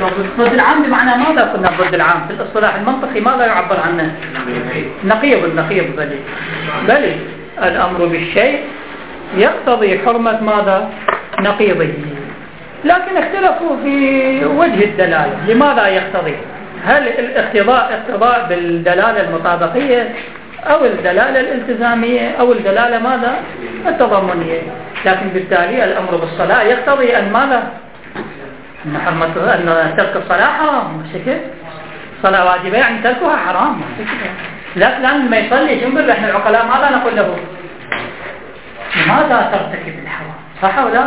ضد العام بمعنى ماذا قلنا ضد العام في الاصطلاح المنطقي ماذا يعبر عنه؟ نقيض بل الأمر بالشيء يقتضي حرمة ماذا؟ نقيضه. لكن اختلفوا في وجه الدلالة. لماذا يقتضي؟ هل اقتضاء بالدلالة المطابقية أو الدلالة الالتزامية أو الدلالة ماذا؟ التضمنية. لكن بالتالي الأمر بالصلاة يقتضي أن ماذا؟ أن ترك الصلاة حرام. صلاة واجبة يعني تركها حرام. لكن ما يصلي شنقول احنا العقلاء ماذا نقول له؟ لماذا ترتكب الحرام؟ صح ولا؟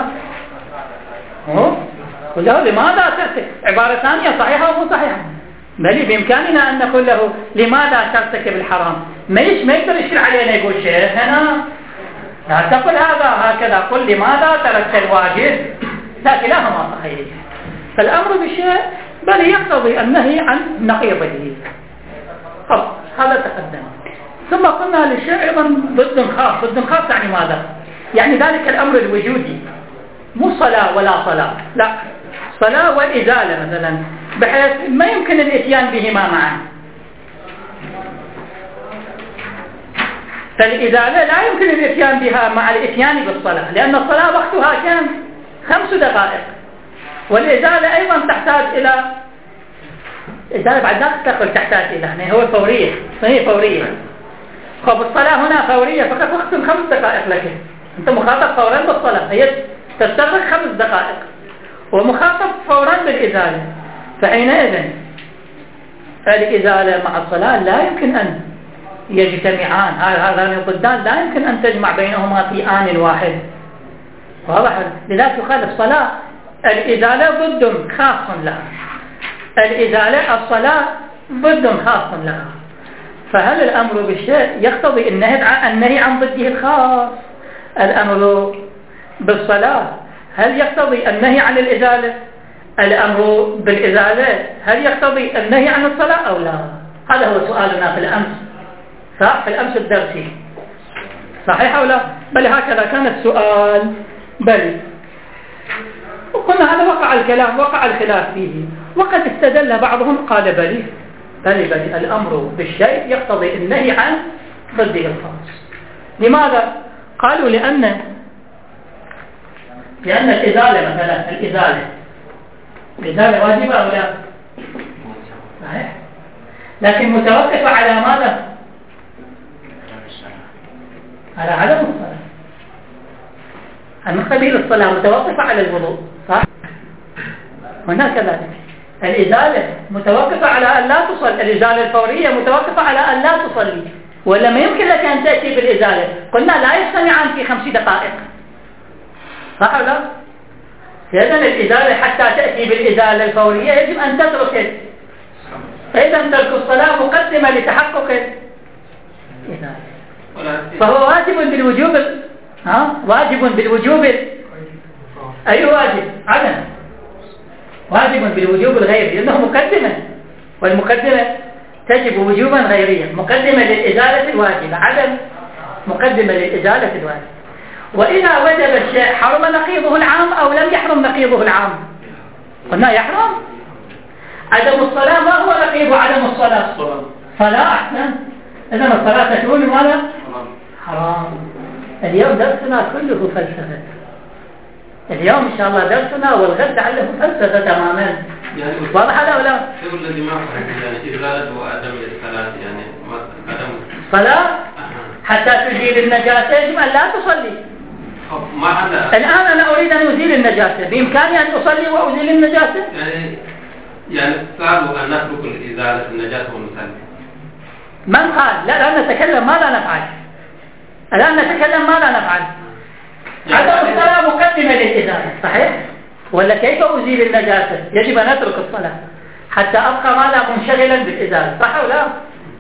قل له لماذا ترتكب؟ عبارة ثانية صحيحة ومو صحيحة. بل بإمكاننا أن نقول له لماذا ترتكب الحرام؟ ما يقدر يشير علينا يقول شيخ هنا لا تقل هذا هكذا، قل لماذا تركت الواجب. لا كلاهما صحيح. فالأمر بالشيء بل يقتضي النهي عن نقيضه. هذا تقدم. ثم قلنا للشيء أيضا ضد خاص يعني ماذا؟ يعني ذلك الأمر الوجودي مو صلاة ولا صلاة، لا صلاة والإزالة مثلا، بحيث ما يمكن الاتيان بهما معا. فالإزالة لا يمكن الاتيان بها مع الاتيان بالصلاة، لأن الصلاة وقتها كان 5 دقائق، والإزالة أيضا تحتاج إلى إزالة بعد ذلك تحتاج إلى هو فورية، فهي فورية. خب الصلاة هنا فورية فقط وقت 5 دقائق لك، أنت مخاطب فورا بالصلاة، هي تستغرق 5 دقائق ومخاطب فورا بالإزالة. فحينئذ الإزالة مع الصلاة لا يمكن أن يجتمعان، هذان الضدان لا يمكن أن تجمع بينهما في آن واحد. واضح؟ لذلك يقال الصلاة الإزالة ضد خاص لها، الإزالة الصلاة ضد خاص لها. فهل الأمر بالشيء يقتضي النهي عن ضده الخاص؟ الأمر بالصلاة هل يقتضي النهي عن الإزالة؟ الأمر بالإزالة هل يقتضي النهي عن الصلاة أو لا؟ هذا هو سؤالنا في الأمس، صح؟ في الأمس الدرسي، صحيح أو لا؟ بل هكذا كان السؤال. بل وقلنا هذا وقع الخلاف فيه، وقد استدل بعضهم قال بل الأمر بالشيء يقتضي النهي عن ضده الخاص. لماذا؟ قالوا لأن الإزالة مثلا الإزالة واجبة أو لا؟ صحيح، لكن متوقفة على ماذا؟ على عدم الصلاة. المقتضي الصلاة متوقفة على الوضوء، صح؟ هنا كذلك الإزالة متوقفة على أن لا تصلي، الإزالة الفورية متوقفة على أن لا تصلي، ولا ما يمكن لك أن تأتي بالإزالة. قلنا لا يجتمعان في 5 دقائق، صح ولا لا؟ إذن الإزالة حتى تأتي بالإزالة الفورية يجب أن تترك، فإذا ترك الصلاة مقدمة لتحقق الإزالة، فهو واجب بالوجوب. واجب بالوجوب. أي واجب؟ عدم. واجب بالوجوب الغيري لأنه مقدمة، والمقدمة تجب وجوبا غيريا، مقدمة للإزالة الواجبة، عدم مقدمة للإزالة الواجبة. وإذا وجب الشيء حرم نقيضه العام أو لم يحرم نقيضه العام؟ قلنا يحرم. عدم الصلاة ما هو نقيض عدم الصلاة؟ صلاة. أحسن. إذن الصلاة تكون ماذا؟ حرام. اليوم درسنا كله فلسفة. اليوم إن شاء الله درسنا والغد لعله فلسفة تماما. واضح هذا ولا؟ شو الذي ما يعني إزالة وعدم الصلاة يعني عدم صلاة حتى تزيل النجاسة يجب أن لا تصلي. ما هذا. الآن أنا أريد أن أزيل النجاسة، بإمكاني أن أصلي وأزيل النجاسة؟ يعني صعب أن نترك إزالة النجاسة ونصلي. من قال؟ لا نتكلم ماذا نفعل. الآن نتكلم ماذا نفعل. عدم الصلاة مقدمة للإزالة، صحيح؟ ولا كيف أزيل النجاسة؟ يجب أن أترك الصلاة حتى أبقى ماذا منشغلا بالإزالة، صح ولا لا؟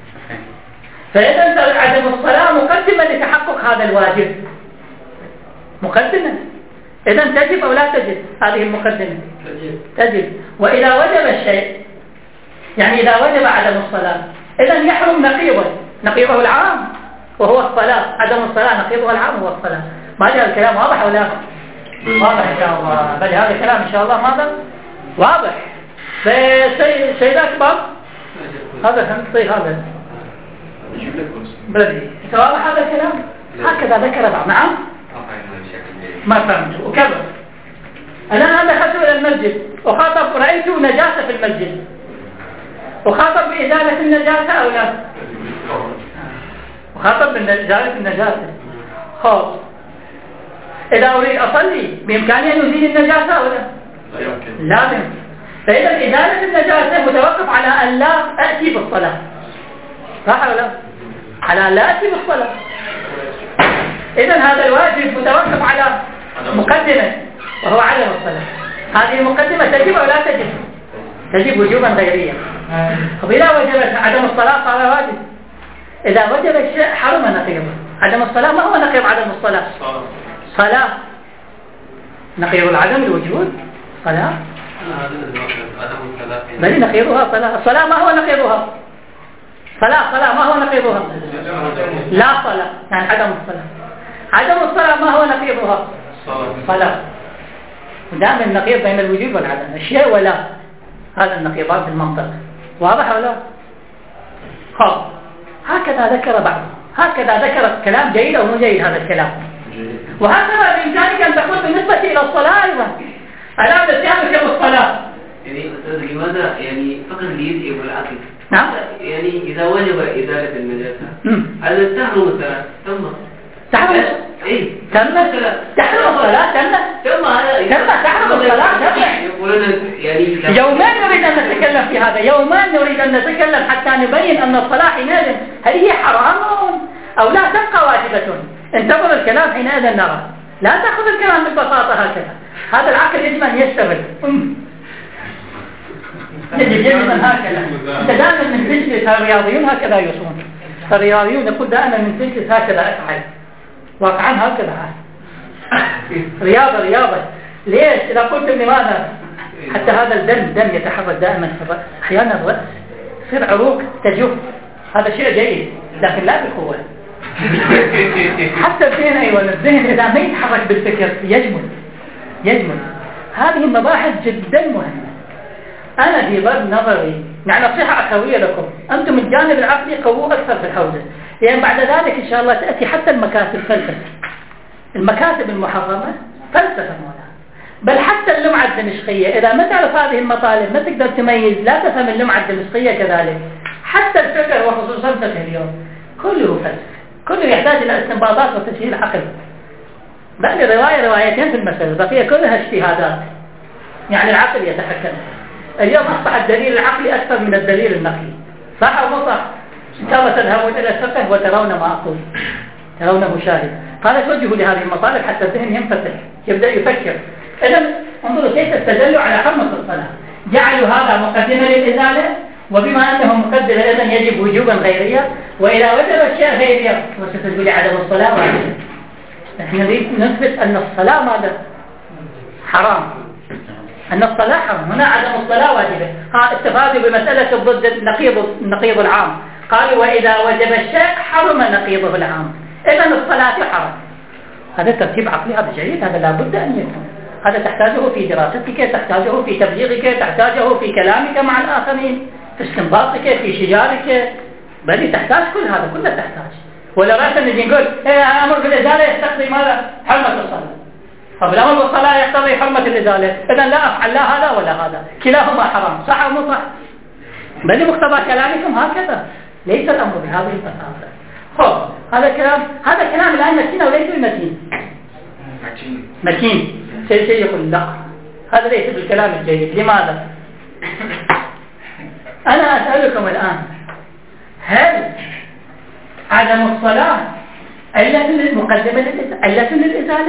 فإذا عدم الصلاة مقدمة لتحقق هذا الواجب، مقدمة. إذا تجب أو لا تجب هذه المقدمة؟ تجب. وإذا وجب الشيء يعني إذا وجب عدم الصلاة إذا يحرم نقيضه العام وهو الصلاة. عدم الصلاة نقيضها العام هو الصلاة. ما جاء الكلام واضح ولا واضح إن شاء الله؟ بل هذا الكلام إن شاء الله ماذا واضح. سيد أكبر هذا طيب هذا بدي واضح هذا الكلام هكذا ذكر بعض. نعم ما فهمت وكذا. أنا دخلت إلى المسجد وخاطب رأيت نجاسة في المسجد وخاطب بإزالة النجاسة أو لا؟ وخاطب بإزالة النجاسة. خلاص إذا أريد أصلي بإمكاني أن أزيل النجاسة أو لا؟ لازم. فإذا إزالة النجاسة متوقف على أن لا أأتي بالصلاة، صح ولا لا؟ على أن لا أأتي بالصلاة. إذا هذا الواجب متوقف على مقدمة وهو عدم الصلاة. هذه المقدمة تجب أو لا تجب؟ تجب وجوبا غيريا. طب إذا وجبت عدم الصلاة صار واجب. إذا وجب الشيء حرم نقيضه. عدم الصلاة ما هو نقيض عدم الصلاة؟ صلاة. نقيض العدم الوجود صلاة. بل نقيضها صلاة. الصلاة ما هو نقيضها؟ صلاة ما هو نقيضها؟ لا صلاة يعني عدم الصلاة. عدم الصلاة ما هو نقيضها؟ صلاة. دائما النقيض بين الوجود والعدم، الشيء ولا، هذا النقيضات في المنطق. واضح ولا؟ خلاص هكذا ذكر بعض، هكذا ذكر كلام جيد أو مو جيد هذا الكلام. وهكذا بإمكانك أن تقول بالنسبة إلى الصلاة أيضا ألا نتهمك بالصلاة. يعني أستاذ لماذا يعني فقط اليد والعقل؟ نعم. يعني إذا وجب إزالة النجاسة هذا تحرم الصلاة تحرم إيه تحرم الصلاة تحرم الصلاة يعني يومين نريد أن نتكلم في هذا، يومين نريد أن نتكلم حتى نبين أن الصلاة حينئذ هل هي حرام أو لا تبقى واجبة. انتظر الكلام حينئذ نرى، لا تأخذ الكلام بالبساطة هكذا. هذا العقل يجب أن يشتغل. يجب أن هكذا. أنت دائما من تجلس الرياضيون هكذا يصون. الرياضيون يقول دائما من تجلس هكذا أفعل، واقعا هكذا. رياضة ليش؟ إذا قلت لماذا حتى هذا الدم يتحرك دائما في الرأس، أحيانا الرأس يصير عروق تجف، هذا شيء جيد لكن لا بقوة. حتى الذهن أيوة الذهن إذا ما يتحرك بالفكر يجمل. هذه المباحث جدا مهمة. أنا في ضرب نظري يعني نصيحة أخوية لكم، أنتم الجانب العقلي قووا أكثر في الحوزة، لأن بعد ذلك إن شاء الله تأتي حتى المكاتب فلسفة، المكاتب المحرمة فلسفة مولانا. بل حتى اللمعة الدمشقية إذا ما تعرف هذه المطالب ما تقدر تميز، لا تفهم اللمعة الدمشقية كذلك. حتى الفكر وخصوصا فقه اليوم كله فلسفة، كله يحتاج إلى استنباطات وتسهيل عقل. بل روايتين في المسألة، بقية كلها اجتهادات، يعني العقل يتحكم. اليوم أصبح الدليل العقلي أكثر من الدليل النقلي، صح أو مو صح؟ إن شاء الله تذهبون إلى الفقه وترون ما أقول، ترون مشاهد. قال توجهوا لهذه المطالب حتى الذهن ينفتح يبدأ يفكر. إذن انظروا كيف استدلوا على حرمة الصلاة، جعلوا هذا مقدمة للإزالة، وبما أنه مقدمة إذن يجب وجوبا غيريا، وإذا وجب الشيء غيريا وستقول عدم الصلاة واجب. نحن نريد نثبت أن الصلاة ماذا؟ حرام، أن الصلاة حرام. هنا عدم الصلاة واجبة. استفادوا بمسألة ضد النقيض العام، قالوا وإذا وجب الشيء حرم نقيضه العام، إذن الصلاة حرام. هذا ترتيب عقلي، هذا جيد، هذا لابد أن يكون. هذا تحتاجه في دراستك، تحتاجه في تبليغك، تحتاجه في كلامك مع الآخرين، في استنباطك، في شجارك، بل تحتاج كل هذا كله تحتاج. ولا رأس نجي نقول أمر بالإزالة يستقضي ماذا؟ حرمة الصلاة. طب الأمر بالصلاة يقتضي حرمة الإزالة، إذن لا أفعل لا هذا ولا هذا، كلاهما حرام، صح أو مو صح؟ بل مقتضى كلامكم هكذا، ليس الأمر بهذه البساطة. خب هذا كلام الآن متين أو ليس المتين؟ متين. شيء يقول لا هذا ليس بالكلام الجيد. لماذا؟ أنا أسألكم الآن، هل عدم الصلاة علة للمقدمة علة للإزالة؟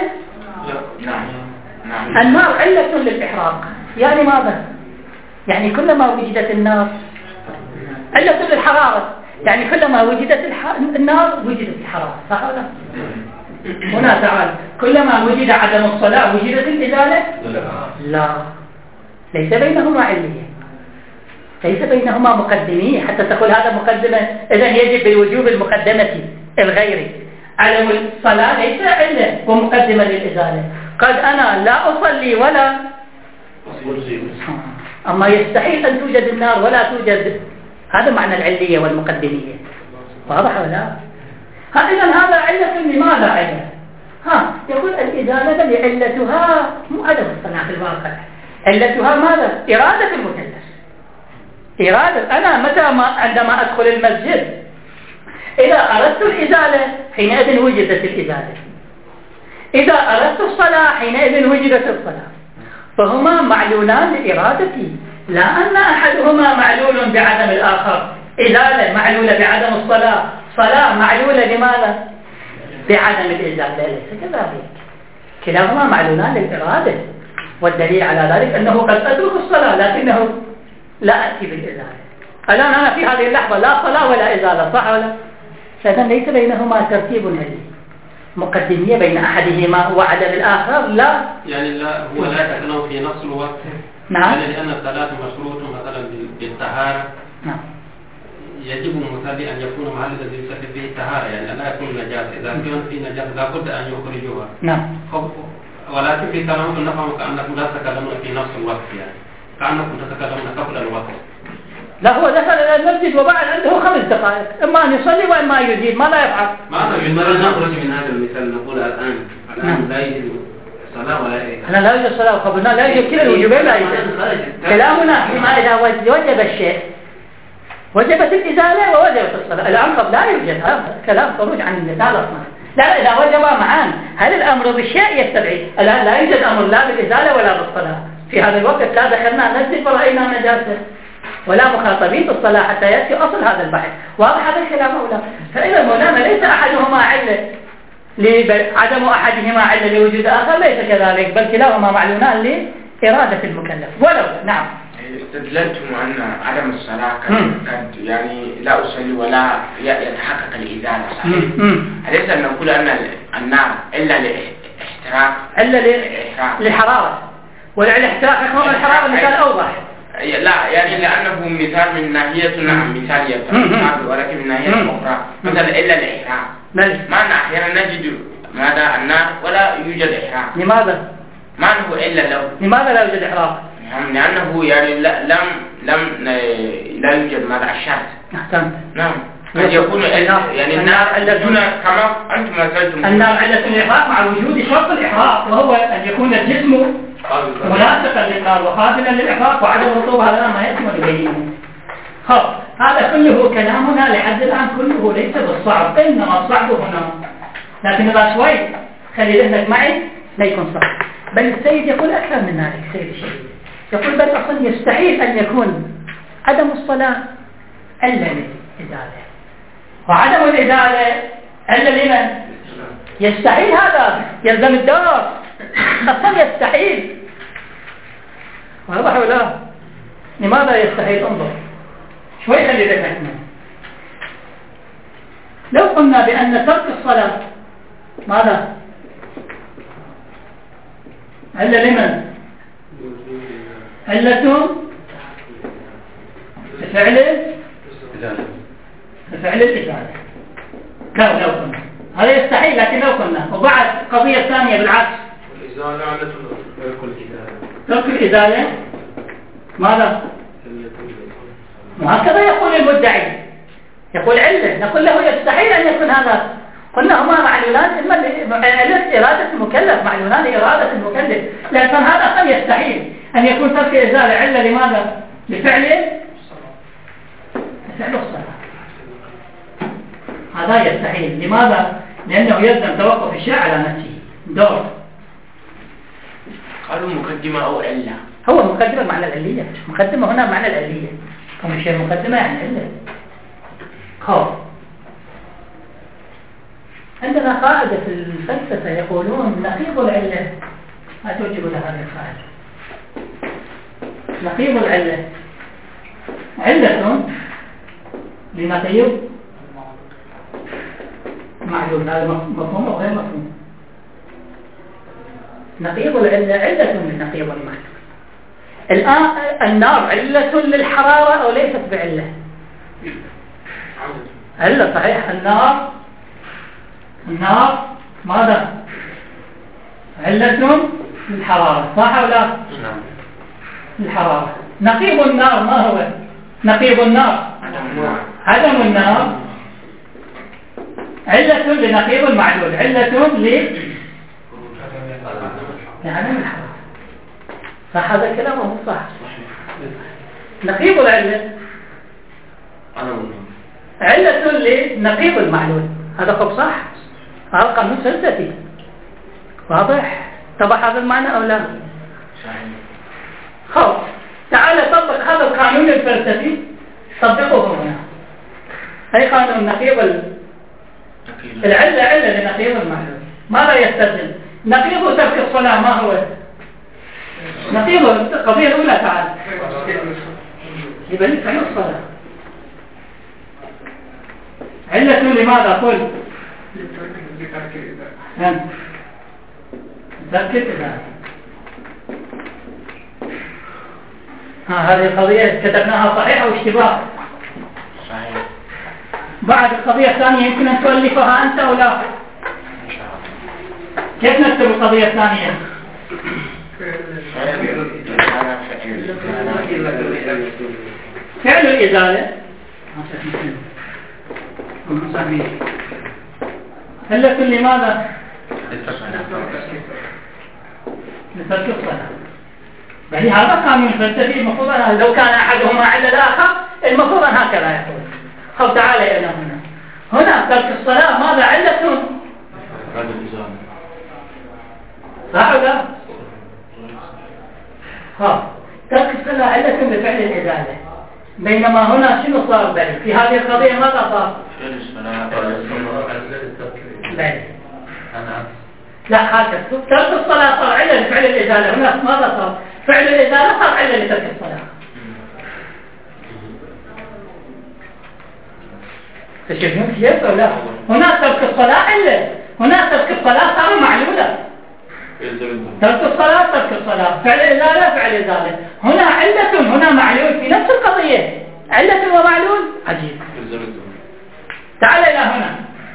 نعم. النار علة للإحراق، يعني ماذا؟ يعني كلما وجدت النار علة للحرارة، يعني كلما وجدت النار وجدت الحرارة، صح ولا؟ هنا تعال، كلما وجد عدم الصلاة وجدت الإزالة؟ لا، ليس بينهما علية، ليس بينهما مقدمية حتى تقول هذا مقدمة إذن يجب بالوجوب المقدمة الغيري. عدم الصلاة ليس علة ومقدمة للإزالة. قد أنا لا أصلي ولا أما يستحيل أن توجد النار ولا توجد، هذا معنى العلية والمقدمية. واضح ولا لا؟ إذا هذا علة لماذا علة؟ يقول الإزالة لعلتها مو عدم الصلاة في الواقع، علتها ماذا؟ إرادة المكلف. إرادة أنا عندما أدخل المسجد إذا أردت الإزالة حينئذ وجدت الإزالة، إذا أردت الصلاة حينئذ وجدت الصلاة، فهما معلولان لإرادتي، لا أن أحدهما معلول بعدم الآخر. إزالة معلولة بعدم الصلاة، صلاة معلولة لماذا؟ بعدم الإزالة، ليس كذلك، كلاهما معلولان للإرادة. والدليل على ذلك أنه قد أترك الصلاة لكنه لا أتي بالإزالة. الآن أنا في هذه اللحظة لا صلاة ولا إزالة، صح ولا؟ فإذا ليس بينهما ترتيب علي، مقدمية بين أحدهما وعدم الآخر لا. يعني لا هو لا يتكلم في نفس الوقت. نعم. يعني لأن الصلاة مشروط مثلا بالطهارة. نعم. يجب مثالي أن يكون محل الذي يصلي فيه الطهارة، يعني لا يكون نجاسة، إذا كان في نجاسة لابد أن يخرجوها. نعم. ولكن في كلامكم نفهم كأنكم لا تتكلمون في نفس الوقت، يعني كأنكم تتكلمون قبل الوقت. لا، هو دخل إلى المسجد وبعد عنده 5 دقائق، إما أن يصلي وإما أن يجيب، ماذا يفعل؟ نخرج من هذا المثال نقول الآن لا يجب الصلاة ولا إزالة. لا يوجد الصلاة وقبلنا لا يوجد كلا الوجوبين، لا يوجد. كلامنا فيما إذا وجب الشيء وجبت الإزالة ووجبت الصلاة. الأمر لا يوجد، هذا كلام خروج عن المثال أصلا. لا، إذا وجب معان هل الأمر بالشيء يستبعد؟ الآن لا يوجد أمر لا بالإزالة ولا بالصلاة. في هذا الوقت لا دخلنا نسجد ورأينا نجاسة ولا مخاطبين بالصلاة حتى يأتي أصل هذا البحث. واضح هذا الكلام أولا؟ فإذا مولانا ليس أحدهما علة عدم أحدهما علة لوجود آخر، ليس كذلك، بل كلاهما معلولان لإرادة المكلف. ولو نعم استدللتم أن عدم الصلاة قد يعني لا أصلي ولا يتحقق الإزالة، صحيح؟ أليس أن نقول أن النار إلا للاحتراق، إلا للحرارة، والاحتراق يكون الحرارة مثال أوضح. لا، يعني لأنه مثال من ناحية، نعم مثال يتحقق، ولكن من ناحية أخرى مثلا إلا الإحراق. معنى أحيانا نجد ماذا النار ولا يوجد إحراق. لماذا؟ ما هو إلا له. لماذا لا يوجد إحراق؟ لأنه يعني لا يوجد ماذا الشرط. أحسنت. نعم. قد يكون يعني النار دون كما أنتم مثلتم. النار علة الإحراق مع وجود شرط الإحراق، وهو أن يكون الجسم مناسقا للنار وقابلا للإحراق وعدم الرطوبة. هذا ما يكمل بينهم. هذا كله كلامنا لحد الآن كله ليس بالصعب، إنما الصعب هنا. لكن إذا شوي خلي ذهنك معي لا يكون صعب. بل السيد يقول أكثر من ذلك. السيد الشهيد يقول بل أصلا يستحيل أن يكون عدم الصلاة إلا للإزالة، وعدم الإزالة إلا لمن؟ يستحيل، هذا يلزم الدار أصلا يستحيل. واضح ولا؟ لماذا يستحيل؟ انظر شوي خلي ذهنك. لو قلنا بأن ترك الصلاة ماذا؟ إلا لمن؟ علة بفعل الإزالة. لو قلنا هذا يستحيل، لكن لو قلنا وبعد قضية ثانية بالعكس، ترك الإزالة ماذا؟ وهكذا يقول المدعي، يقول علة، نقول له يستحيل أن يكون هذا. قلنا هما معلولان، علة إرادة المكلف، معلولان لإرادة المكلف، لكن هذا قد يستحيل أن يكون ترك الإزالة علة لماذا؟ لفعل الصلاة. هذا يستحيل. لماذا؟ لأنه يلزم توقف الشيء على نفسه دور. قالوا مقدمة أو علة. هو مقدمة معنى العلية، مقدمة هنا معنى العلية، كم شيء مقدمة يعني علة. عندنا قاعدة في الفلسفة يقولون نقيض العلة، ما توجب لها هذه القاعدة. نقيض العلة علة لنقيض معلوم. هذا مفهوم أو غير مفهوم؟ نقيض العلة علة لنقيض المعلوم. الآن النار علة للحرارة أو ليست بعلة؟ علة، صحيح. النار ماذا؟ علة للحرارة، صح أو لا؟ الحرارة. نقيض النار ما هو؟ نقيض النار عدم النار، علة لنقيض المعلول، علة لعدم الحرارة. صح هذا الكلام وهو صح؟ نقيض العلة علة لنقيض المعلول، هذا خب صح؟ هذا قانون فلسفي واضح؟ طبق هذا المعنى أو لا؟ خب تعال طبق هذا القانون الفلسفي، طبقه هنا. أي قانون نقيض العلة علة لنقيض المعلول. ماذا يستدل؟ نقيض ترك الصلاة ما هو؟ نقيض القضية الأولى. تعال يبقى لك عن الصلاة علة لماذا؟ قل ترك الإذان. هذه القضية كتبناها صحيحة أو اشتباه؟ صحيح. بعد القضية الثانية يمكن أن تؤلفها أنت أو لا؟ كيف نكتب القضية الثانية؟ فعل الإزالة علة لماذا؟ لترك الصلاة. يعني هذا قانون فلسفي المفروض لو كان أحدهما علة الآخر المفروض أن هكذا يقول. خذ تعالى إلى هنا ترك الصلاة ماذا؟ علة صح ولا؟ ترك الصلاة علة لفعل الإزالة، بينما هنا شنو صار بل في هذه القضية ماذا صار؟ لا هكذا ترك الصلاة صار علة لفعل الإزالة، هنا ماذا صار؟ فعل الإزالة صار علة لترك الصلاة. تشوفون كيف أو لا؟ هنا ترك الصلاة علة، هنا ترك الصلاة صار معلولة. ترك الصلاة ترك الصلاة، فعل إزالة فعل إزالة، هنا علة هنا معلول في نفس القضية، علة ومعلول عجيب. تعال إلى هنا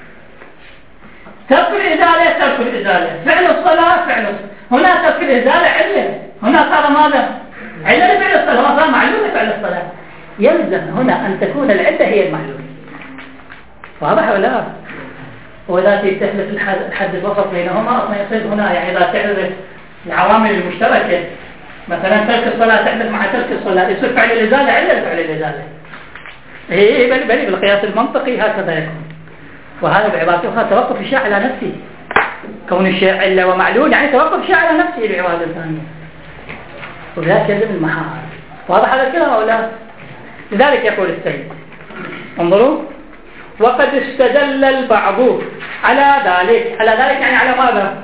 ترك الإزالة ترك الإزالة، فعل الصلاة فعل الصلاة، هنا ترك الإزالة علة، هنا صار ماذا؟ علة لفعل الصلاة، صار معلول لفعل الصلاة. يلزم هنا أن تكون العلة هي المعلول. واضح ولا لا؟ وإذا تحدث الحد الوسط بينهما أصلا يصير هنا، يعني إذا تعرف العوامل المشتركة مثلا ترك الصلاة تحدث مع ترك الصلاة يصير فعل الإزالة علة لفعل الإزالة. بل بالقياس المنطقي هكذا يكون. وهذا بعبارة أخرى توقف الشيء على نفسه، كون الشيء علة ومعلول يعني توقف الشيء على نفسه بعبارة ثانية، وذلك يلزم المحال. واضح هذا الكلام أو لا؟ لذلك يقول السيد انظروا: وقد استدل البعض على ذلك. على ذلك يعني على ماذا؟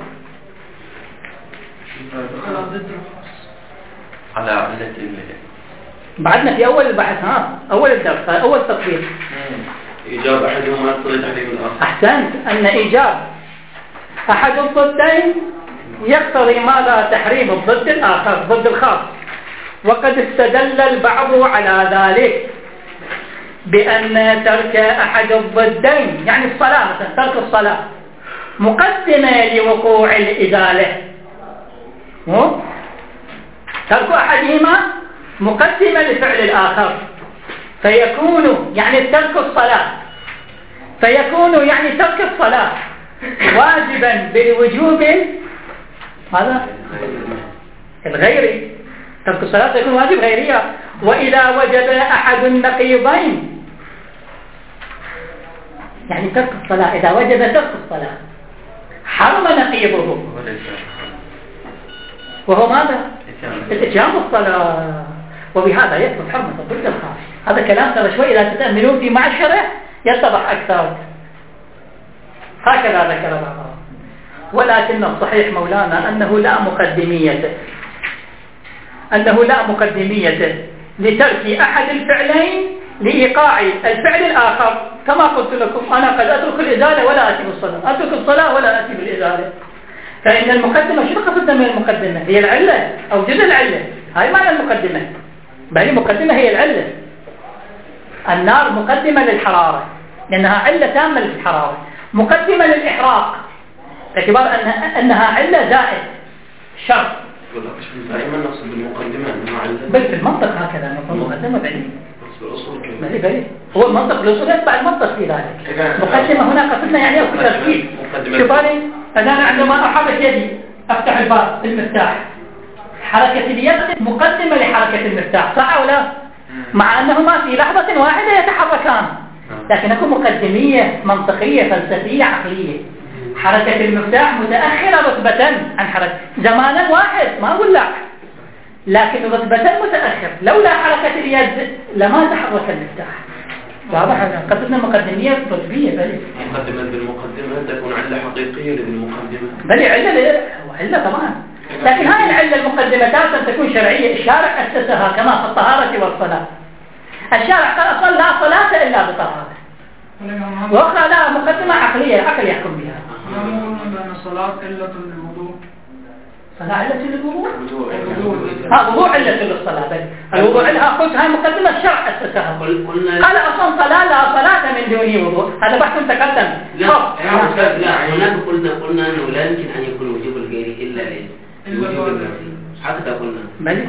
على علة بعدنا في أول البحث، أول الدرس، أول تطبيق. إيجاب أحدهما يقتضي تحريم الآخر. أحسنت، أن إيجاب أحد الضدين يقتضي ماذا؟ تحريم الضد الآخر، ضد الخاص. وقد استدل البعض على ذلك بأن ترك أحد الضدين يعني الصلاة مثلا، ترك الصلاة مقدمة لوقوع الإزالة. ترك أحدهما مقدمة لفعل الآخر، فيكون يعني ترك الصلاة، فيكون يعني ترك الصلاة واجبا بالوجوب هذا الغيري. ترك الصلاة يكون واجب غيرية. وإذا وجب أحد النقيضين يعني ترك الصلاة، إذا وجب ترك الصلاة حرم نقيضه، وهو ماذا؟ الإتيان بالصلاة، وبهذا يثبت حرمة الضد الخاص. هذا كلام ترى شوي إذا تتأملون في معشره يتضح أكثر. هكذا ذكر بعضهم. ولكن الصحيح مولانا أنه لا مقدمية لترك أحد الفعلين لإيقاع الفعل الآخر. كما قلت لكم أنا قد أترك الإزالة ولا أتي بالصلاة، أترك الصلاة ولا أتي بالإزالة. فإن المقدمة شو قصدنا من المقدمة؟ هي العلة أو جزء العلة، هاي معنى المقدمة. بل المقدمة هي العلة. النار مقدمة للحرارة لأنها علة تامة للحرارة، مقدمة للإحراق باعتبار أنها علة زائد شرط دائما نقصد بالمقدمة بل في المنطق هكذا نقول مقدمة بعدين بالأصول بلي هو المنطق الأصول يتبع المنطق في ذلك. مقدمة هنا قصدنا يعني أو ترتيب. شوفاني أنا عندما أحرك يدي أفتح الباب المفتاح، حركة اليد مقدمة لحركة المفتاح، صح أو لا؟ مع أنهما في لحظة واحدة يتحركان، لكن أكون مقدمية منطقية فلسفية عقلية. حركة المفتاح متأخرة رتبة عن حركة زمانا واحد، ما أقول لك، لكن رتبة متأخر. لولا حركة اليد لما تحرك المفتاح. واضح هذا قصدنا مقدمية رتبية. بلي مقدمة بالمقدمة تكون علة حقيقية للمقدمة. بلي علة طبعا، لكن هاي العلة المقدمة تارة تكون شرعية. الشارع أسسها كما في الطهارة والصلاة. الشارع قال أصلا لا صلاة إلا بطهارة، وأخرى لا مقدمة عقلية العقل يحكم بها. أن الصلاة علة للوضوء. صلاة علة للوضوء؟ وضوء علة للصلاة. الوضوء علها قلت هاي مقدمة الشرع أسسها. قال أصلا صلاة لا صلاة من دون وضوء. هذا بحث تقدم. لا هناك قلنا أنه لا يمكن أن يكون وجوب الغير إلا للوجوب الذاتي. حتى قلنا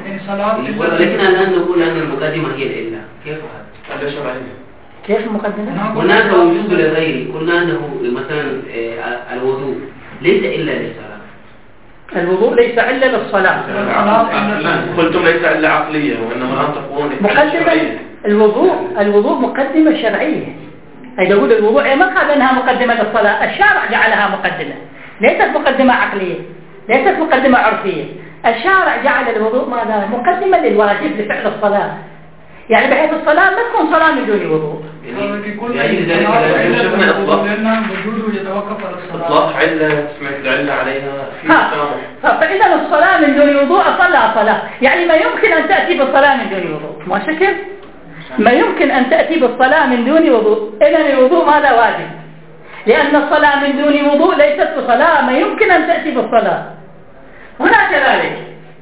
لكن الآن نقول أن المقدمة هي العلة. كيف هذا؟ هذا شرعي. كيف المقدمة؟ هناك وجوب للغير. قلنا أنه مثلا الوضوء ليس إلا للصلاة. الوضوء ليس إلا للصلاة. قلتم ليس إلا عقلية وإنما أن تكون مقدمة. الوضوء مقدمة شرعية. إذا يقول الوضوء ما قال أنها مقدمة للصلاة، الشارع جعلها مقدمة، ليست مقدمة عقلية، ليست مقدمة عرفية. الشارع جعل الوضوء ماذا؟ مقدمة للواجب لفعل الصلاة، يعني بحيث الصلاة ما تكون صلاة من دون وضوء. يعني ذلك شفنا وجوده يتوقف على الصلاة. إطلاق علة سمعت العلة عليها في تسامح. فإذا الصلاة من دون وضوء أصلها صلاة، يعني ما يمكن أن تأتي بالصلاة من دون وضوء، ما شكل؟ ما يمكن أن تأتي بالصلاة من دون وضوء. إذا الوضوء ماذا واجب؟ لأن الصلاة من دون وضوء ليست بصلاة، ما يمكن أن تأتي بالصلاة. هنا كذلك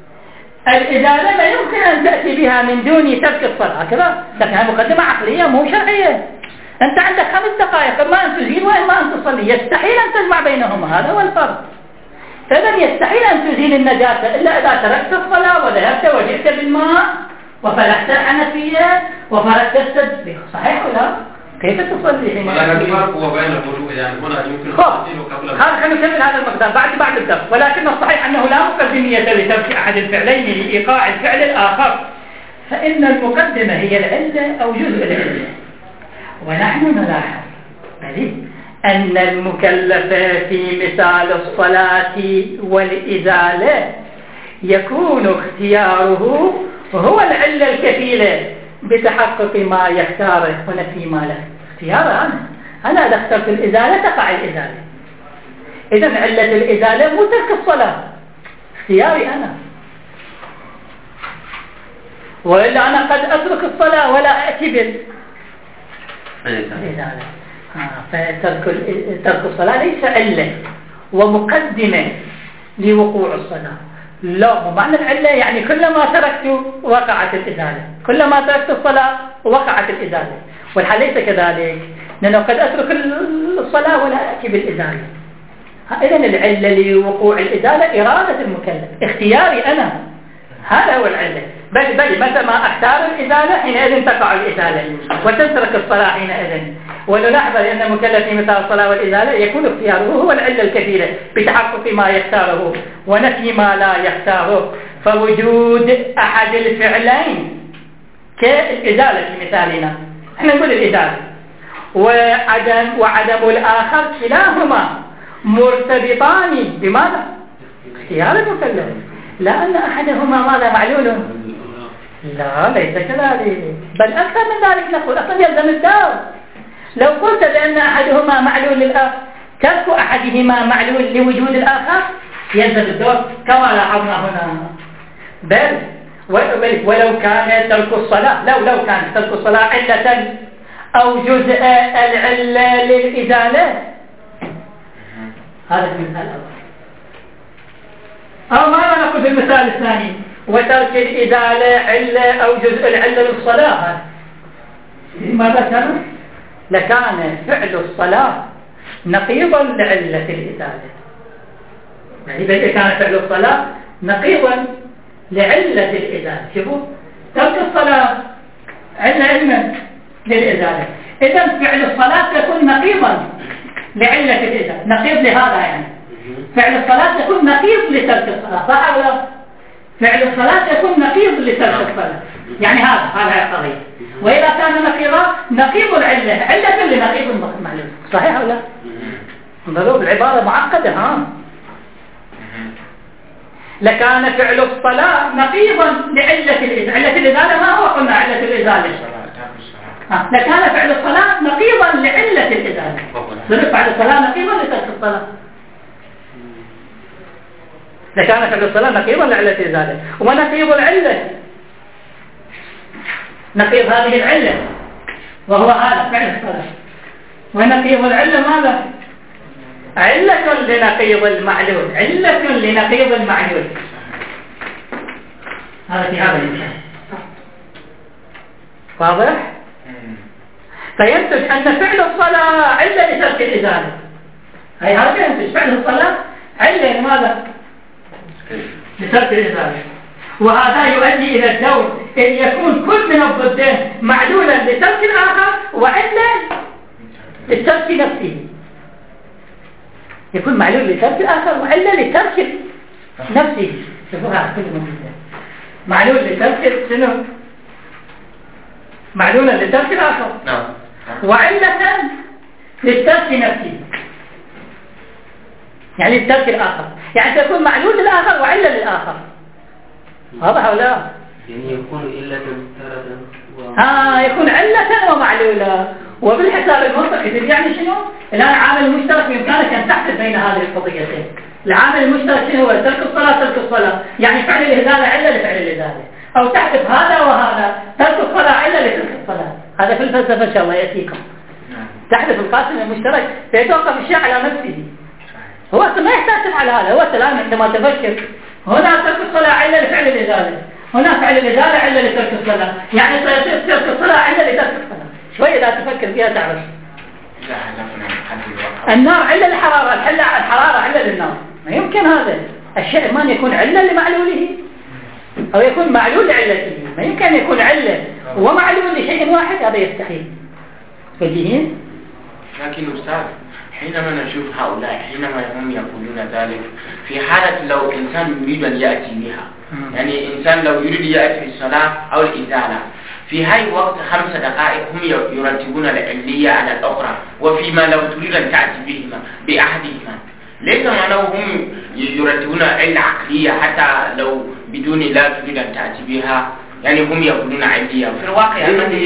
الإزالة لا يمكن أن تأتي بها من دون ترك الصلاة كذا، لكنها مقدمة عقلية مو شرعية. أنت عندك 5 دقائق، إما أن تزيل وإما أن تصلي، يستحيل أن تجمع بينهما، هذا هو الفرق. فإذا يستحيل أن تزيل النجاسة إلا إذا تركت الصلاة وذهبت وجئت بالماء وفلحت الحنفية وفركت السجد، صحيح ولا؟ كيف تصلي حين؟ ولكن الفرق هو بين الوضوء، يعني هنا يمكن أن تزيله قبل. خلينا نكمل هذا المقدار بعد الدرس. ولكن الصحيح أنه لا مقدمية لترك أحد الفعلين لإيقاع الفعل الآخر، فإن المقدمة هي العلة أو جزء العلة. ونحن نلاحظ أن المكلف في مثال الصلاة والإزالة يكون اختياره هو العلة الكفيلة بتحقق ما يختاره ونفي ما له. اختيار أنا إذا اخترت الإزالة تقع الإزالة. إذن علة الإزالة مو ترك الصلاة، اختياري أنا. وإلا أنا قد أترك الصلاة ولا أأتي بالإزالة. فترك الصلاة ليس علة ومقدمة لوقوع الصلاة، لا. معنى العلة يعني كلما تركت وقعت الإزالة، كلما تركت الصلاة وقعت الإزالة. والحال ليس كذلك، لأنه قد أترك الصلاة ولا أتي بالإزالة. إذن العلة لوقوع الإزالة إرادة المكلف، اختياري أنا، هذا هو العلة. بل متى ما أختار الإزالة حينئذ تقع الإزالة وتترك الصلاة حينئذ. ونلاحظ أن المكلف في مثال الصلاة والإزالة يكون اختياره هو العلة الكثيرة بتحقق ما يختاره ونفي ما لا يختاره. فوجود أحد الفعلين كالإزالة في مثالنا، احنا نقول الإزالة، وعدم الآخر كلاهما مرتبطان بماذا؟ اختيار المكلف، لا أن أحدهما ماذا معلول، لا ليس كذلك، بل أكثر من ذلك نقول أصلا يلزم الدور. لو قلت بأن أحدهما معلول للآخر، ترك أحدهما معلول لوجود الآخر يلزم الدور كما لاحظنا هنا. بل ولو كان ترك الصلاة، لو كان ترك الصلاة علة أو جزء العلة للإزالة، هذا المثال الأول. أو ماذا نقول في المثال الثاني؟ وترك الإزالة علة أو جزء العلة للصلاة، ماذا كان؟ لكان فعل الصلاة نقيضا لعلة الإزالة. يعني إذا كان فعل الصلاة نقيضا لعلة الإزالة. شوفوا ترك الصلاة علة للإزالة، إذا فعل الصلاة يكون نقيضا لعلة الإزالة، نقيض لهذا يعني فعل الصلاة يكون نقيض لترك الصلاة، صح أو لا؟ فعل الصلاة يكون نقيض لترك الصلاة، يعني هذا القضية. وإذا كان نقيضا نقيض العلة، علة لنقيض المعلوم، صحيح أو لا؟ انظروا بالعبارة معقدة. لكان فعل الصلاة نقيضا لعلة الإزالة. علة الإزالة ما هو قلنا علة الإزالة؟ لكان فعل الصلاة نقيضا لعلة الإزالة. فعل الصلاة نقيضا لترك الصلاة. لكان فعل الصلاة نقيضا لعلة الإزالة. ونقيض العلة، نقيض هذه العلة وهو هذا فعل الصلاة. ونقيض العلة ماذا؟ علة لنقيض المعلول، علة لنقيض المعلول. هذا في هذا الإنسان واضح؟ فينتج أن فعل الصلاة علة لترك الإزالة. هذا ينتج فعل الصلاة علة لماذا؟ لترك الإزالة. وهذا يؤدي إلى الدور أن يكون كل من الضدين معلولا لترك الآخر وعلة لترك نفسه. يكون معلول لترك الآخر وعلة لترك نفسه. شوفوا هذا كله موجود. معلول لترك شنو؟ معلولا لترك الآخر وعلة لترك نفسه، يعني لترك الآخر، يعني تكون معلول للآخر وعلة للآخر. واضح أو لا؟ يعني يكون علة يكون علة ومعلولة. وبالحساب المنطقي يعني شنو؟ الآن عامل المشترك بإمكانك أن تحدد بين هذه القضيتين. العامل المشترك شنو هو؟ ترك الصلاة ترك الصلاة، يعني فعل الإزالة علة لفعل الإزالة، أو تحدث هذا وهذا ترك الصلاة علة لترك الصلاة. هذا في الفلسفة إن شاء الله يأتيكم. تحدث القاسم المشترك فيتوقف الشيء على نفسه. هو ما يحتاج على هذا. هو الآن عندما تفكر هنا ترك الصلاة علة لفعل الإزالة، هنا فعل الإزالة علة لترك الصلاة، يعني سيصير ترك الصلاة علة لترك الصلاة. شوية لا تفكر فيها تعرف. النار علة للحرارة، الحرارة علة للنار. ما يمكن هذا الشيء ما يكون علة لمعلوله أو يكون معلول لعلته. ما يمكن يكون علة ومعلول لشيء واحد، هذا يستحيل. فجيهين. لكن أستاذ حينما نشوف هؤلاء حينما هم يقولون ذلك في حالة لو إنسان يريد أن يأتي بها، يعني إنسان لو يريد يأتي بالصلاة أو الإزالة في هاي وقت 5 دقائق هم يرتبون العلية على الأخرى، وفيما لو تريد أن تأتي بهما بأحدهما ليس معناه هم يرتبون علة عقلية حتى لو بدون لا تريد أن تأتي بها، يعني هم يقولون علية. في الواقع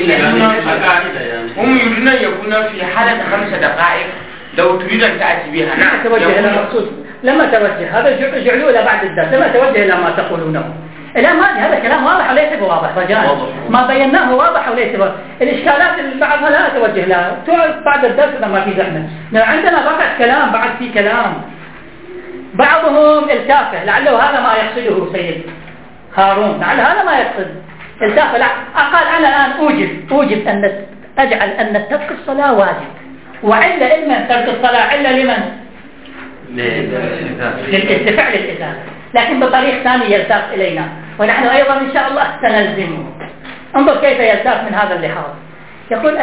هم يريدون أن يكونوا في حالة 5 دقائق لو تريد أن تأتي بها. نعم توجه إلى مقصود. لما توجه هذا جعلوه إلى بعد الدرس. لما توجه إلى ما تقولونه الآن هذا كلام واضح وليس بواضح رجاء. ما بيناه واضح وليس بواضح. الإشكالات اللي بعضها لا أتوجه لها بعد الدرس إذا ما في زحمة. عندنا بقى كلام بعد في كلام. بعضهم التافه لعله هذا ما يقصده سيد هارون، لعل هذا ما يقصد التافه. لا قال أنا الآن أوجب أن أجعل أن ترك الصلاة واجب، وعلة لمن ترك الصلاة علة لمن؟ للارتفاع للإزالة، لكن بطريق ثاني يلتاف إلينا ونحن أيضا إن شاء الله سنلزمه. انظر كيف يلتاف من هذا اللحاظ. يقول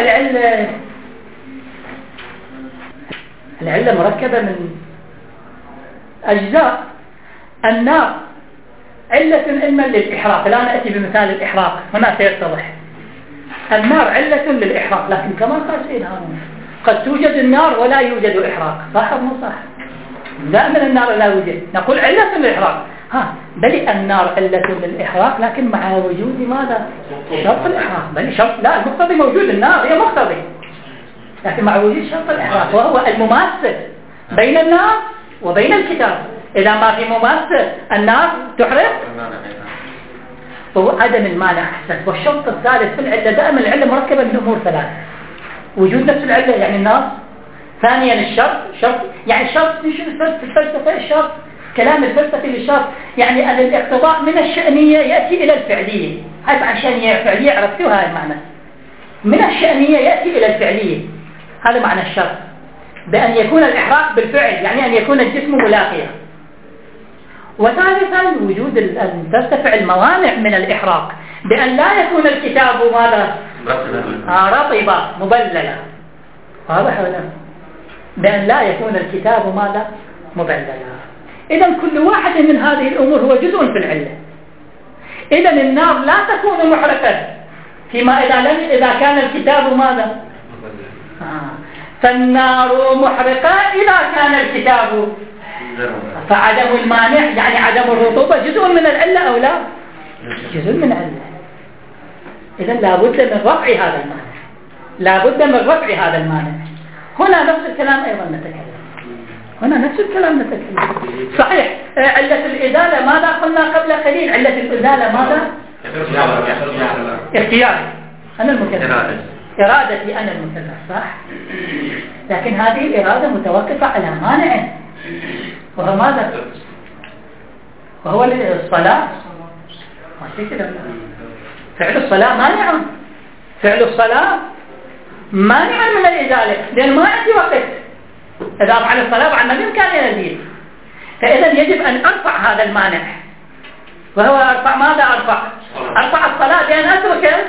العلة مركبة من أجزاء. النار علة علما للإحراق. الآن أتي بمثال الإحراق هنا سيتضح. النار علة للإحراق، لكن كما قال سيد هارون قد توجد النار ولا يوجد إحراق، صح أو مو صح؟ دائما النار لا يوجد، نقول علة للإحراق. بل النار علة للإحراق لكن مع وجود ماذا؟ شرط الإحراق. بل شرط لا، المقتضي موجود، النار هي مقتضي، لكن مع وجود شرط الإحراق وهو المماثل بين النار وبين الكتاب. إذا ما في مماثل النار تحرق، وهو عدم المانع أحسن. والشرط الثالث في العلة دائما العلة مركبة من أمور 3: وجود نفس العلة يعني النار، ثانيا الشرط يعني الشرط في الفلسفة الشرط كلام الفلسفي للشرط يعني أن الاقتضاء من الشأنية يأتي إلى الفعلية. هذا عشان فعلية عرفتوها المعنى، من الشأنية يأتي إلى الفعلية، هذا معنى الشرط، بأن يكون الإحراق بالفعل يعني أن يكون الجسم ملاقيا. وثالثا وجود أن ترتفع الموانع من الإحراق بأن لا يكون الكتاب ماذا؟ رطبا مبللا. واضح ولا؟ بأن لا يكون الكتاب ماذا؟ مبللا. إذا كل واحد من هذه الأمور هو جزء في العلة. إذا النار لا تكون محرقة فيما إذا كان الكتاب ماذا؟ فالنار محرقة إذا كان الكتاب، فعدم المانع يعني عدم الرطوبة جزء من العلة أو لا؟ جزء من العلة. إذا لابد من رفع هذا المانع، لابد من رفع هذا المانع. هنا نفس الكلام أيضا نتكلم، هنا نفس الكلام نتكلم. صحيح علة الإزالة ماذا قلنا قبل قليل؟ علة الإزالة ماذا؟ اختياري، أنا المكلف، إرادتي أنا المكلف، صح؟ لكن هذه الإرادة متوقفة على مانع، وهو ماذا؟ وهو الصلاة. فعل الصلاة مانع، فعل الصلاة مانع من الإزالة، لأن ما عندي وقت. إذا أفعل الصلاة بعد ما بإمكاني أزيل، فإذا يجب أن أرفع هذا المانع. وهو أرفع ماذا؟ أرفع الصلاة بأن أترك.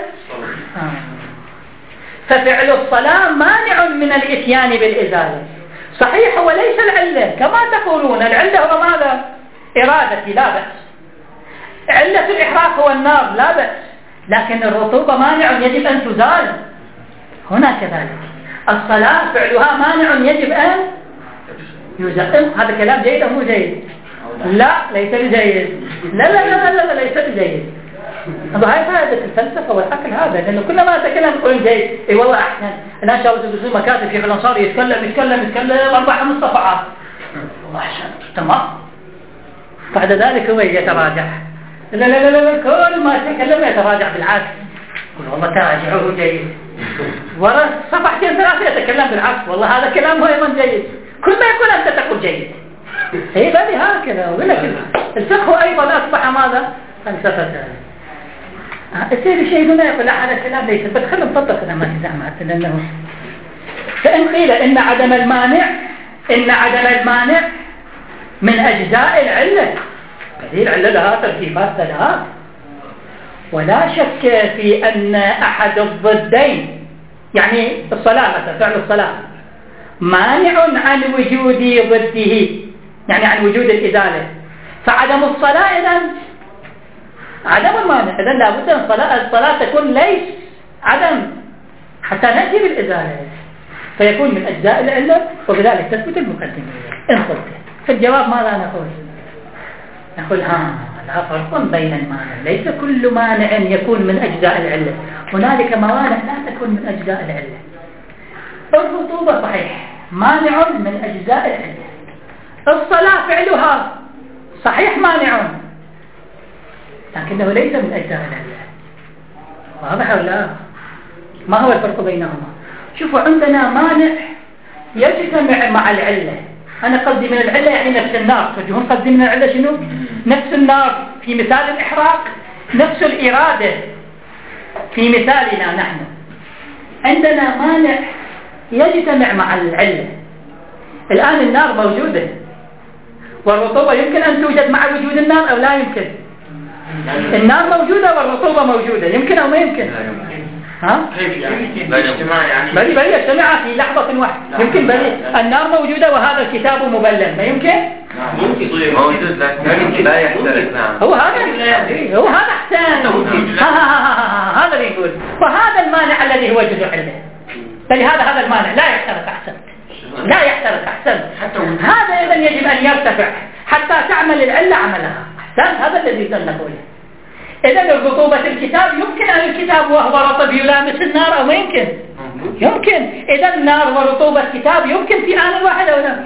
ففعل الصلاة مانع من الإتيان بالإزالة. صحيح هو ليس العلة كما تقولون، العلة هو ماذا؟ إرادتي، لا بأس. علة الإحراق هو النار، لا بأس. لكن الرطوبة مانع يجب أن تزال. هنا كذلك الصلاة فعلها مانع يجب أن يزال. هذا كلام جيد أو مو جيد؟ لا ليس بجيد، لا لا لا لا, لا ليس بجيد. هاي فائدة الفلسفة والعقل هذا، لأنه كلما تكلم يقول جيد. اي والله أحسن، أنا إن شاء الله تدرسون مكاتب في الأنصار يتكلم 4-5 صفحات، والله أحسن تمام. بعد ذلك هو يتراجع، لا لا لا لا كل ما تكلم يتراجع بالعكس، يقول والله تراجعه جيد. ورا صفحتين 3 يتكلم بالعكس، والله هذا كلام أيضا جيد. كل ما يقول أنت تقول جيد. هي بني هكذا. ولكن الفقه أيضا أصبح ماذا؟ فلسفة. السيد شيء هنا يقول لا هذا الكلام ليس، بس خلنا نطبق إذا ما تزعمت. لأنه فإن قيل إن عدم المانع من أجزاء العلة، هذه العلة لها تركيبات 3، ولا شك في أن أحد الضدين يعني الصلاة مثلا، فعل الصلاة مانع عن وجود ضده، يعني عن وجود الإزالة. فعدم الصلاة إذن عدم المانع، إذن لابد أن الصلاة تكون ليس عدم حتى نأتي بالإزالة، فيكون من أجزاء العلة، وبذلك تثبت المقدمة. إن قلت فالجواب ماذا نقول لا فرق بين المانع، ليس كل مانع يكون من أجزاء العلة، هنالك موانع لا تكون من أجزاء العلة. الرطوبة صحيح مانع من أجزاء العلة، الصلاة فعلها صحيح مانع لكنه ليس من أجزاء العلة. واضح ولا لا؟ ما هو الفرق بينهما؟ شوفوا عندنا مانع يجتمع مع العلة. أنا قصدي من العلة يعني نفس النار، توجهون قصدي من العلة شنو؟ نفس النار في مثال الإحراق، نفس الإرادة في مثالنا نحن. عندنا مانع يجتمع مع العلة. الآن النار موجودة، والرطوبة يمكن أن توجد مع وجود النار أو لا يمكن؟ النار موجودة والرطوبة موجودة، يمكن أو ما يمكن؟ كيف يعني؟ بل يجتمع في لحظة واحدة. يمكن بل النار موجودة وهذا الكتاب مبلل، ما يمكن؟ ممكن موجود لكن لا يحترق. نعم هو هذا أحسن. هذا اللي يقول. وهذا المانع الذي هو جزء علة، فلهذا هذا المانع لا يحترق أحسن، لا يحترق أحسن. هذا إذا يجب أن يرتفع حتى تعمل العلة عملها أحسن. هذا الذي نقوله. إذا الرطوبة الكتاب يمكن أن الكتاب وهو رطب يلامس النار أو ما يمكن؟ يمكن. إذا النار ورطوبة الكتاب يمكن في آن واحد أو لا؟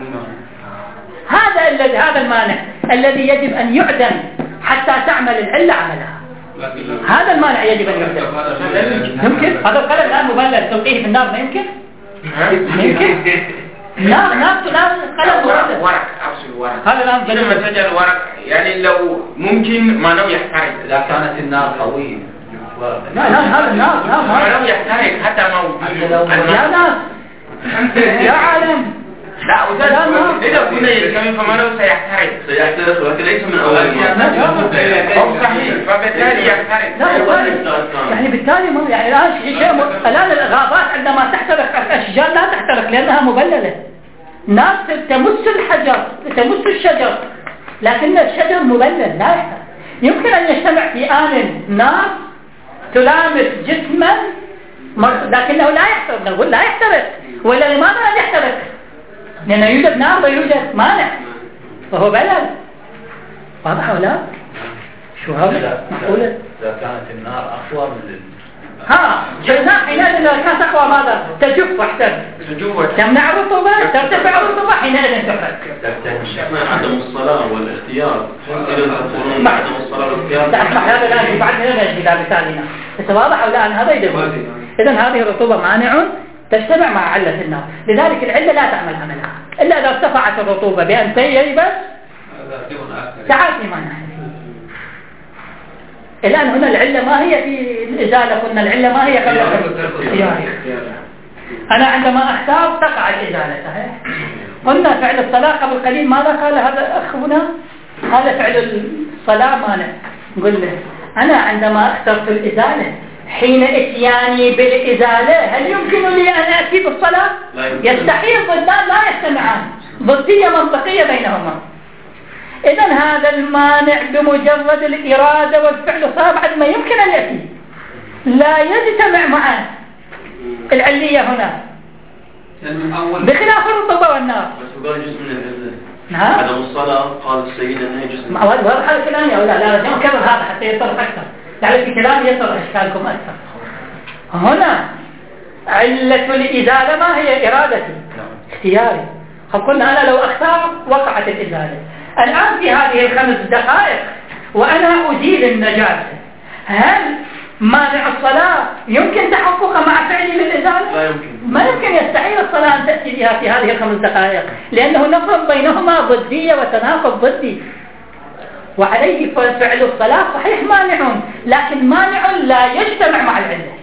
هذا المانع الذي يجب أن يعدم حتى تعمل العلة عملها. هذا المانع يجب أن يعدم. يمكن هذا القلم الآن مبلل تلقيه في النار، ما يمكن؟ يمكن؟ لا قلم ورق أصل ورق. هذا الآن لما تجعل ورق يعني لو ممكن ما لو يحترق إذا كانت النار قوية. لا هذا النار ما لو يحترق حتى ما يا ناس يا عالم لا وذلك إذا كنا يتكلم فمنه سيحترق ولكن ليس من أول أو صحيح فبالتالي يحترق. لا يعني بالتالي يعني الآن الغابات عندما تحترق الأشجار لا تحترق لأنها مبللة. ناس تمس الحجر تمس الشجر لكن الشجر مبلل لا يحترق. يمكن أن يجتمع في آن نار تلامس جسما لكنه لا يحترق. نقول لا يحترق. ولا لماذا لا يحترق؟ لأنه يوجد نار ويوجد مانع فهو بلل. واضح ولا؟ شو هذا؟ معقولة؟ إذا كانت النار أقوى من النار حينئذ كانت أقوى ماذا؟ تجف واحترق. تمنع الرطوبة ترتفع الرطوبة حينئذ تحرق. عدم الصلاة والاختيار عدم الصلاة والاختيار اسمح هذا الآن بعد هنا إلى مثالنا بس واضح ولا أن هذا يدل. إذن هذه الرطوبة مانع تجتمع مع علة النار. لذلك العلة لا تعمل عملها إلا إذا ارتفعت الرطوبة بأن تيبس تعافي ما نحن. الآن هنا العلة ما هي في الإزالة. قلنا العلة ما هي قبل الاختيار. أنا عندما أختار تقع الإزالة صحيح. قلنا فعل الصلاة قبل قليل ماذا قال هذا أخونا؟ هذا فعل الصلاة مانع. نقول له أنا عندما اخترت الإزالة حين اتياني بالإزالة هل يمكن لي أن أتي بالصلاة؟ يستحيل. ضدان لا يجتمعان ضدية منطقية بينهما. إذن هذا المانع بمجرد الإرادة والفعل صار بعد ما يمكن أن يأتي لا يجتمع معه العلية هنا بخلاف الرطوبة والنار. بس قال جزء من العلة. نعم. عدم الصلاة قال السيد أنه جزء من العلة. وهذا حال كلامي أو لا نكرر هذا حتى يصرف أكثر. لعل في كلامي يصرف أشكالكم أكثر. هنا علة الإزالة ما هي إرادتي اختياري. قلنا أنا لو أختار وقعت الإزالة. الآن في هذه 5 دقائق وأنا أزيل النجاسة هل مانع الصلاة يمكن تحققه مع فعلي للإزالة؟ لا يمكن. ما يمكن. يستحيل الصلاة أن تأتي بها في هذه 5 دقائق لأنه نفرض بينهما ضدية وتناقض ضدي. وعليه فعل الصلاة صحيح مانع لكن مانع لا يجتمع مع العلة.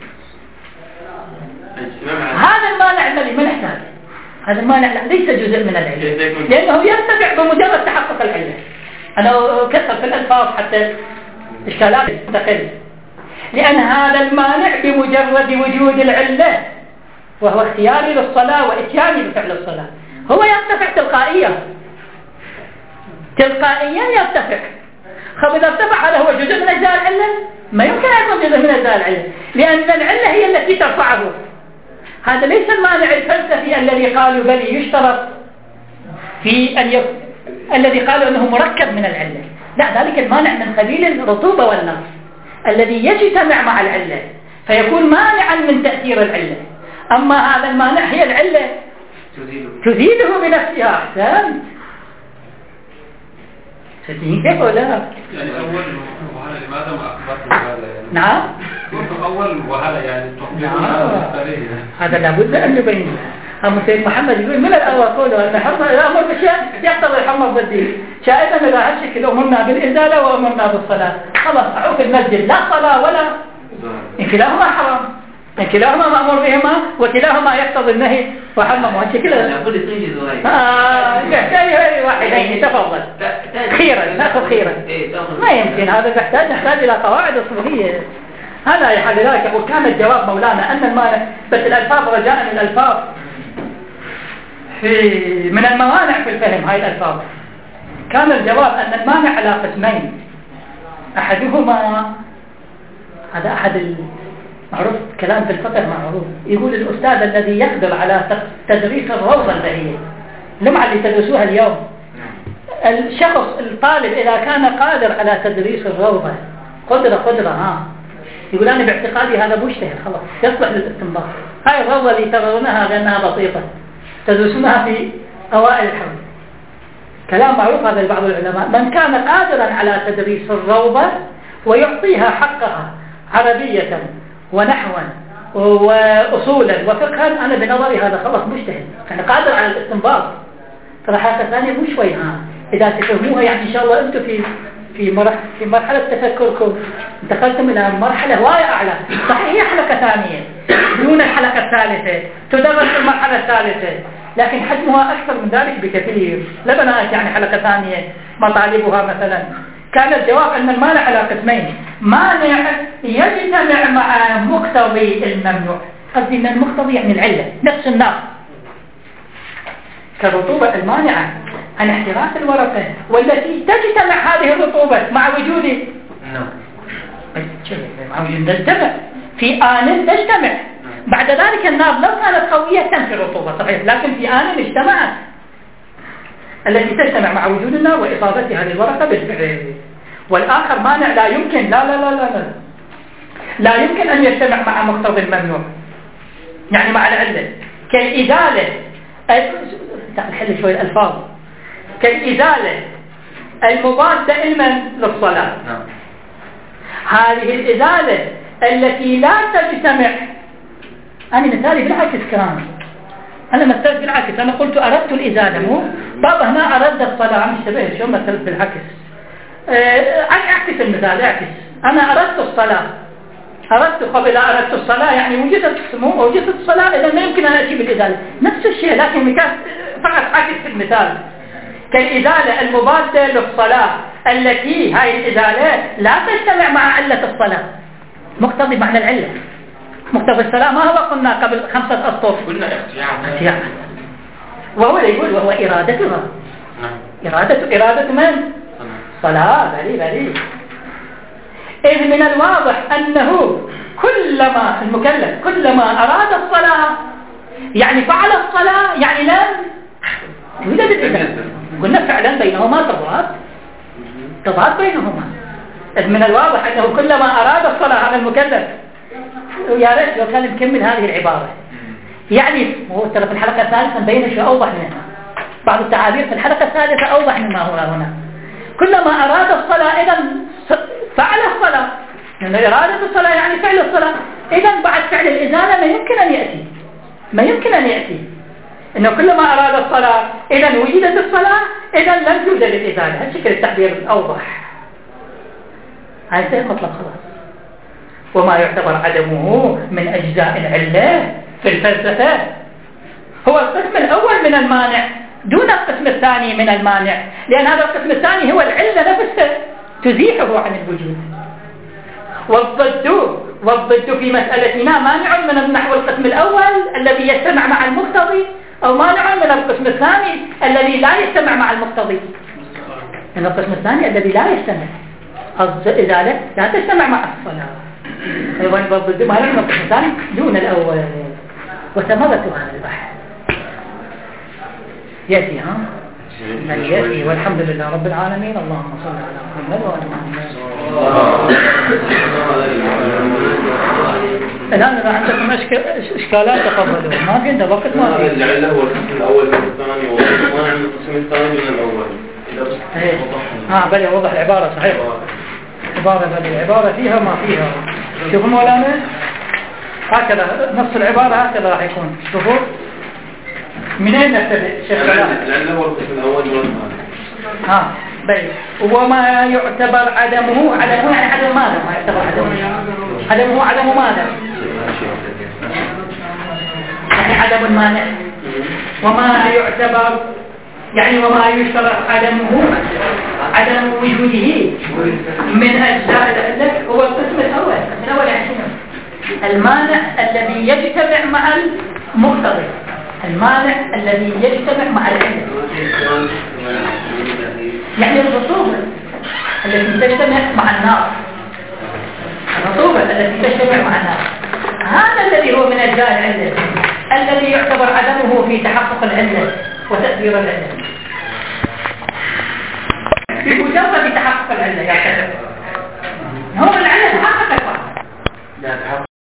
هذا المانع الذي ما نحتاجه. هذا المانع ليس جزء من العلة لأنه يرتفع بمجرد تحقق العلة. أنا أكثر في الألفاظ حتى إشكالات تقل. لأن هذا المانع بمجرد وجود العلة وهو اختياري للصلاة وإتياني بفعل الصلاة هو يرتفع تلقائيا يرتفع. إذا ارتفع هذا هو جزء من أجزاء العلة؟ ما يمكن أن يكون جزء من أجزاء العلة لأن العلة هي التي ترفعه. هذا ليس المانع الفلسفي الذي قالوا بل يشترط في أن الذي قالوا أنه مركب من العلة. لا ذلك المانع من قبيل الرطوبة والنار الذي يجتمع مع العلة فيكون مانعا من تأثير العلة. أما هذا المانع هي العلة تزيله بنفسها. أحسن ستين كيف ولا يعني أول وهلا لماذا ما أخبرت هذا يعني نعم كنت أول وهلا يعني هذا لابد أن نبين. أما سيد محمد يقول من الأول قوله أن حرمة إذا أمر بشيء يقتضي الحرمة ضدي شائدا إذا هالشكل أمرنا بالإزالة وأمرنا بالصلاة خلاص أعوف المسجد لا صلاة ولا إن كلاهما حرام إن كلاهما مأمور بهما وكلاهما يقتضي النهي وحرمه وهالشكل يحتاج واحدين تفضل خيرا نأخذ خيرا ما يمكن هذا نحتاج إلى قواعد أصولية. هذا يحل ذلك يقول كان الجواب مولانا أن المانع بس الألفاظ رجاء الألفاظ من الموانع في الفهم هاي الألفاظ. كان الجواب أن المانع على قسمين. أحدهما هذا أحد معروف كلام في الفقه معروف يقول الأستاذ الذي يقدر على تدريس الروضة البهية اللمعة اللي تدرسوها اليوم الشخص الطالب إذا كان قادر على تدريس الروضة قدرة يقول أنا باعتقادي هذا مجتهد خلاص يصلح للاستنباط. هاي الروضة اللي ترونها لأنها بسيطة تدرسونها في أوائل الحول كلام معروف هذا لبعض العلماء. من كان قادرا على تدريس الروضة ويعطيها حقها عربية ونحوا وأصولا وفقها أنا بنظري هذا خلاص مجتهد يعني قادر على الاستنباط. ترى حاجة ثانية مو شوي إذا تفهموها يعني إن شاء الله أنتم في مرحلة تفكركم انتقلتم إلى مرحلة واية أعلى. صحيح هي حلقة ثانية دون الحلقة الثالثة تدرس المرحلة الثالثة لكن حجمها أكثر من ذلك بكثير. لبنات يعني حلقة ثانية مطالبها مثلا. كان الجواب أن المانع على قسمين: مانع يجتمع مع مقتضي الممنوع، قصدي أن المقتضي يعني العلة نفس النار كالرطوبة المانعة عن احتراق الورقة، والتي تجتمع هذه الرطوبة مع وجود تجتمع في آن تجتمع. بعد ذلك النار لو كانت قوية تنفي الرطوبة صحيح، لكن في آن اجتمعت التي تجتمع مع وجود النار وإصابتها للورقة بالفعل. والآخر مانع لا يمكن لا يمكن أن يجتمع مع مقتضى الممنوع، يعني مع العلة، كالإزالة. نحل شوي الألفاظ. كالإزالة المضادة للصلاة. هذه الإزالة التي لا تجتمع، أنا مثالي بالعكس كلامي، أنا مثلت بالعكس، أنا قلت أردت الإزالة، مو بابا هنا أرد الصلاة، مش تبه شو مثلت بالعكس. أعكس المثال، أعكس. أنا أردت الصلاة، قبل أردت الصلاة يعني وجدت الصلاة، إذا ما يمكن أن أتي بالإزالة، نفس الشيء لكن فقط عكس المثال. كالإزالة المضادة للصلاة التي هاي الإزالة لا تجتمع مع علة الصلاة، مقتضي معنى العلة. مقتضى الصلاة ما هو قلنا قبل 5 أسطر؟ قلنا اختيار. وهو يقول وهو إرادتها. إرادة من؟ صلاة. بلي. إذ من الواضح أنه كلما المكلف كلما أراد الصلاة يعني فعل الصلاة، يعني لا يوجد الإذن. قلنا فعلا بينهما تضاد بينهما. إذ من الواضح أنه كلما أراد الصلاة على المكلف، ويا ريت لو كان نكمل هذه العبارة، يعني هو ترى في الحلقة الثالثة مبين شيء أوضح منها، بعض التعابير في الحلقة الثالثة أوضح مما هو هنا. كلما أراد الصلاة إذا فعل الصلاة، لأن إرادة الصلاة يعني فعل الصلاة. إذا بعد فعل الإزالة ما يمكن أن يأتي إنه كلما أراد الصلاة إذا وجدت الصلاة، إذا لم توجد الإزالة. هذا شكل التعبير الأوضح. هذا مطلب خلاص. وما يعتبر عدمه من أجزاء العلة في الفلسفة هو القسم الأول من المانع دون القسم الثاني من المانع، لأن هذا القسم الثاني هو العلة نفسها تزيحه عن الوجود. والضد في مسألتنا مانع من نحو القسم الأول الذي يجتمع مع المقتضي، أو مانع من القسم الثاني الذي لا يجتمع مع المقتضي. من القسم الثاني الذي لا يجتمع، الإزالة لا تجتمع مع الصلاة. والضد مانع من القسم الثاني دون الأول. وثمرة هذا البحث يأتي يأتي. والحمد لله رب العالمين. اللهم صل على محمد وعلى محمد. الآن إذا عندكم إشكالات تقبلوا، ما في عندنا وقت، ما في. العلة هو القسم الأول من الثاني، والقسم الثاني من الأول. بل يوضح العبارة صحيح. العبارة فيها ما فيها. شوفوا مولانا هكذا نص العبارة هكذا راح يكون. شوفوا منين نبتدئ شيخ كلام؟ لأنه هو القسم الأول والثاني. بل وما يعتبر عدمه يعني عدم ماذا؟ ما يعتبر عدمه عدم ماذا؟ يعني عدم المانع. وما يعتبر يعني وما يشترط عدم وجوده من أجزاء العلة هو القسم الأول. يعني شنو؟ المانع الذي يجتمع مع المقتضي، المانع الذي يجتمع مع العلة، يعني الرطوبة التي تجتمع مع النار، هذا الذي هو من أجزاء العلة الذي يعتبر عدمه في تحقق العلة وتأثير العلة. بمجرد تحقق العلة يعتبر